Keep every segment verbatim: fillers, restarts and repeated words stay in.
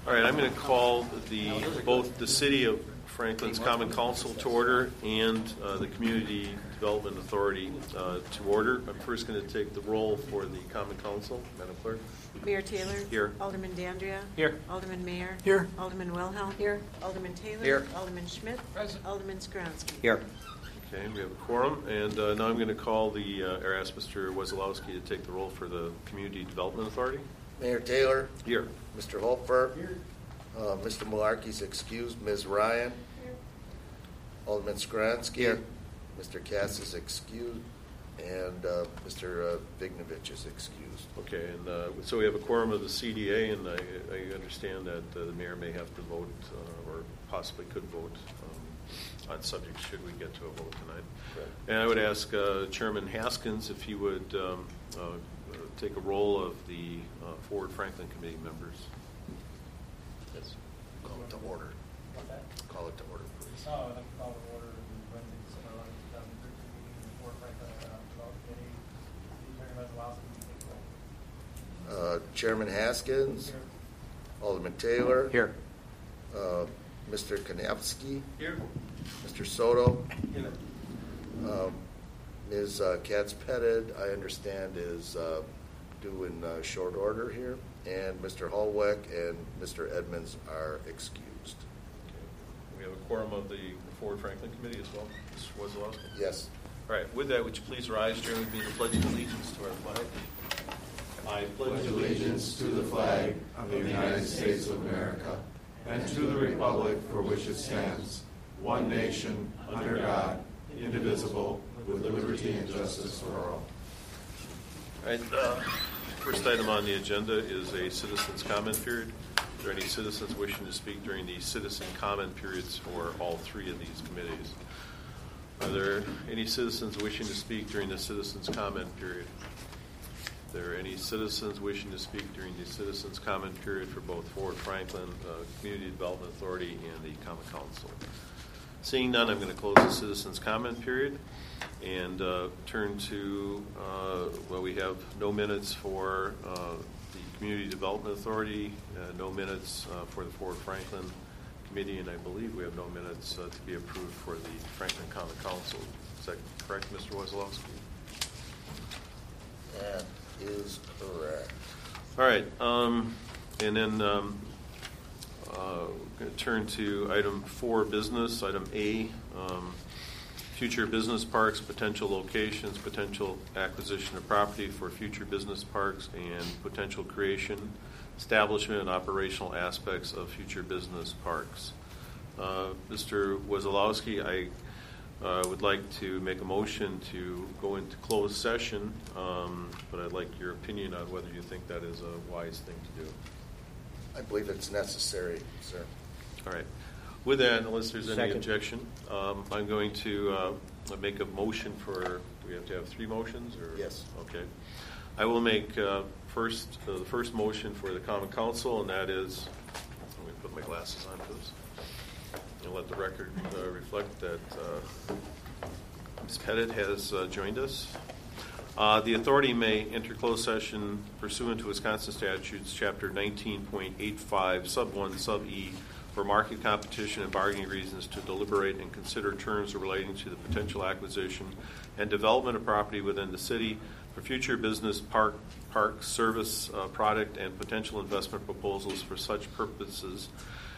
All right, I'm going to call the both the City of Franklin's Common Council to order and uh, the Community Development Authority uh, to order. I'm first going to take the roll for the Common Council. Madam Clerk. Mayor Taylor. Here. Alderman Dandria. Here. Alderman Mayer. Here. Alderman Wilhelm. Here. Alderman Taylor. Here. Alderman Schmidt. Present. Alderman Skronsky. Here. Okay, we have a quorum, and uh, now I'm going to call the, uh, or ask Mister Wesolowski to take the roll for the Community Development Authority. Mayor Taylor. Here. Mister Holfer. Here. Uh, Mister Malarkey's excused. Miz Ryan. Here. Alderman Skronsky. Here. Mister Cass is excused. And uh, Mister Uh, Vignovich is excused. Okay, and uh, so we have a quorum of the C D A, and I, I understand that uh, the mayor may have to vote, uh, or possibly could vote um, on subjects should we get to a vote tonight. Right. And I would ask uh, Chairman Haskins if he would um, uh, take a roll of the uh, Forward Franklin Committee members. Yes. Call it to order. Call it to order, please. Oh, I'd like to call to order the Wednesday, December eleventh, two thousand thirteen meeting of the Fort Franklin uh, Development Committee. Attorney Wesolowski, will you take the roll? Uh, Chairman Haskins. Here. Alderman Taylor. Here. Uh, Mister Kanapski. Here. Mister Soto. Here. Um, Miz Uh, Katz-Pettit, I understand, is uh, due in uh, short order here. And Mister Holweck and Mister Edmonds are excused. We have a quorum of the Forward Franklin Committee as well. Miz Wesolowski? Yes. All right, with that, would you please rise, join with me in the Pledge of Allegiance to our flag? I pledge allegiance to the flag of the United States of America and to the republic for which it stands, one nation, under God, indivisible, with liberty and justice for all. All right, uh, first item on the agenda is a citizens' comment period. Are there any citizens wishing to speak during the citizen comment periods for all three of these committees? Are there any citizens wishing to speak during the citizens' comment period? Are there any citizens wishing to speak during the citizens' comment period for both Forward Franklin uh, Community Development Authority and the Common Council? Seeing none, I'm going to close the citizens' comment period and uh, turn to, uh, well, we have no minutes for uh, the Community Development Authority, uh, no minutes uh, for the Forward Franklin Committee, and I believe we have no minutes uh, to be approved for the Franklin Common Council. Is that correct, Mister Wesolowski? That is correct. All right, um, and then um, uh, we're going to turn to item four, business. Item A, um, future business parks, potential locations, potential acquisition of property for future business parks, and potential creation, establishment, and operational aspects of future business parks. Uh, Mister Wesolowski, I uh, would like to make a motion to go into closed session, um, but I'd like your opinion on whether you think that is a wise thing to do. I believe it's necessary, sir. All right. With that, unless there's any Second. objection, um, I'm going to uh, make a motion for, do we have to have three motions? Or? Yes. Okay. I will make uh, first uh, the first motion for the Common Council, and that is, let me put my glasses on for this, and let the record uh, reflect that uh, Miz Pettit has uh, joined us. Uh, the authority may enter closed session pursuant to Wisconsin statutes, Chapter nineteen point eight five, Sub one, Sub E, for market competition and bargaining reasons to deliberate and consider terms relating to the potential acquisition and development of property within the city for future business park, park service uh, product and potential investment proposals for such purposes,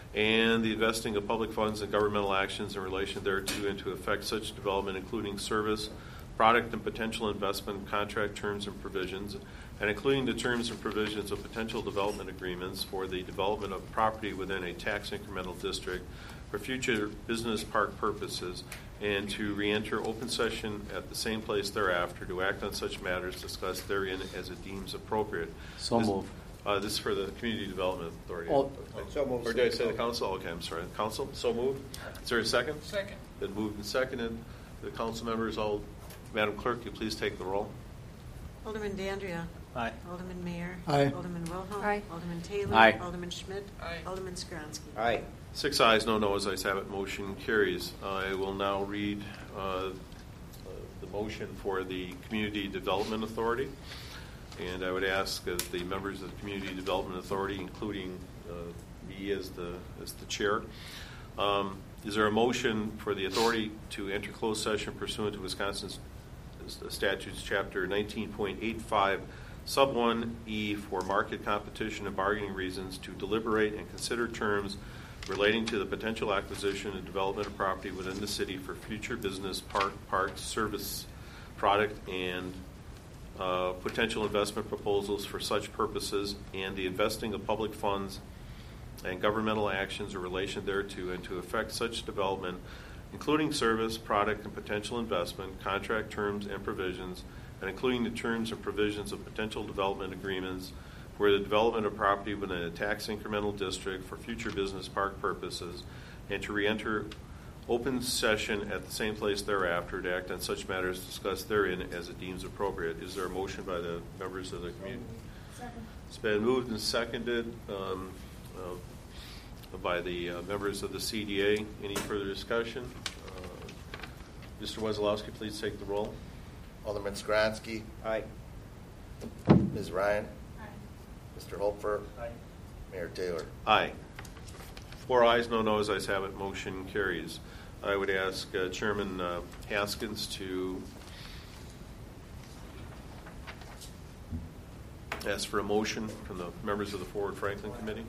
and the investing of public funds and governmental actions in relation thereto and to effect such development, including service, product, and potential investment contract terms and provisions, and including the terms and provisions of potential development agreements for the development of property within a tax incremental district for future business park purposes, and to re-enter open session at the same place thereafter to act on such matters discussed therein as it deems appropriate. So this, move. Uh, this is for the Community Development Authority. Oh, so moved. Or did I say the council? Okay, I'm sorry. Council, so moved. Is there a second? Second. Been moved and seconded. The council members, all, Madam Clerk, you please take the roll. Alderman Dandria. Aye. Alderman Mayer. Aye. Alderman Wilhelm. Aye. Alderman Taylor. Aye. Alderman Schmidt. Aye. Alderman Skronsky. Aye. Six ayes, no noes, ayes have it, motion carries. I will now read uh, the motion for the Community Development Authority. And I would ask that the members of the Community Development Authority, including uh, me as the as the chair, um, is there a motion for the authority to enter closed session pursuant to Wisconsin's statutes, Chapter nineteen point eight five, Sub one E, for market competition and bargaining reasons, to deliberate and consider terms relating to the potential acquisition and development of property within the city for future business, park, parks, service, product, and uh, potential investment proposals for such purposes, and the investing of public funds and governmental actions in relation thereto, and to effect such development, including service, product, and potential investment, contract terms and provisions, and including the terms and provisions of potential development agreements where the development of property within a tax incremental district for future business park purposes, and to re-enter open session at the same place thereafter to act on such matters discussed therein as it deems appropriate. Is there a motion by the members of the community? Second. It's been moved and seconded um, uh, by the uh, members of the C D A. Any further discussion? Uh, Mister Wesolowski, please take the roll. Alderman Skronsky. Aye. Miz Ryan. Aye. Mister Hopfer. Aye. Mayor Taylor. Aye. Four ayes, no noes, ayes have it, motion carries. I would ask uh, Chairman uh, Haskins to ask for a motion from the members of the Forward Franklin Committee.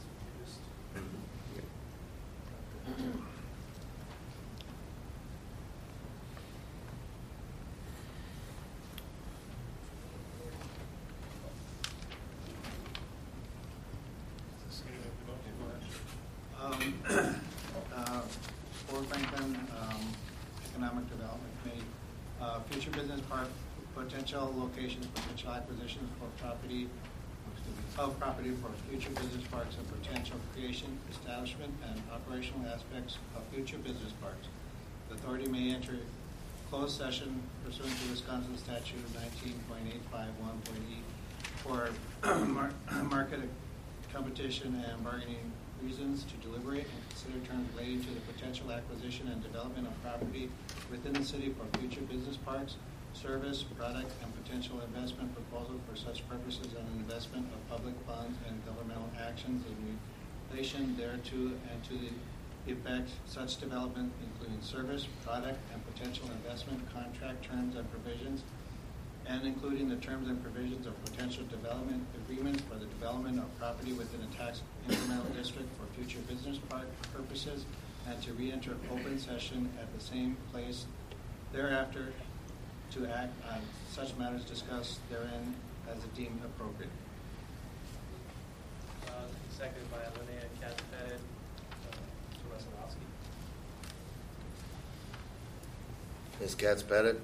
Um, uh, Fort Franklin um, Economic Development Committee, uh, future business park potential locations, potential acquisitions for property, excuse me, of property for future business parks, and potential creation, establishment, and operational aspects of future business parks. The authority may enter closed session pursuant to Wisconsin statute nineteen point eight five one point E for mar- market competition and bargaining reasons, to deliberate and consider terms relating to the potential acquisition and development of property within the city for future business parks, service, product, and potential investment proposal for such purposes, and investment of public funds and governmental actions in relation thereto, and to the effect such development, including service, product, and potential investment, contract terms and provisions, and including the terms and provisions of potential development agreements for the development of property within a tax incremental district for future business park purposes, and to re-enter open session at the same place thereafter to act on such matters discussed therein as it deemed appropriate. Uh, seconded by Linnea Katz-Pettit. Uh, Mister Wesolowski. Miz Katz-Pettit.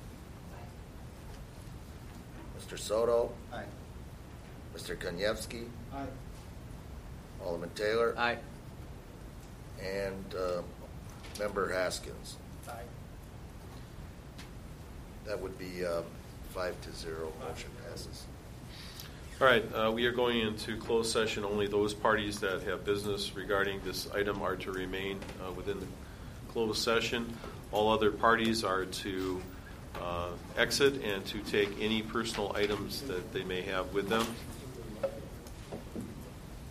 Mister Soto. Aye. Mister Koniewski. Aye. Alderman Taylor. Aye. And uh, Member Haskins. Aye. That would be uh, five to zero. Motion passes. All right, uh, we are going into closed session. Only those parties that have business regarding this item are to remain uh, within the closed session. All other parties are to uh, exit and to take any personal items that they may have with them.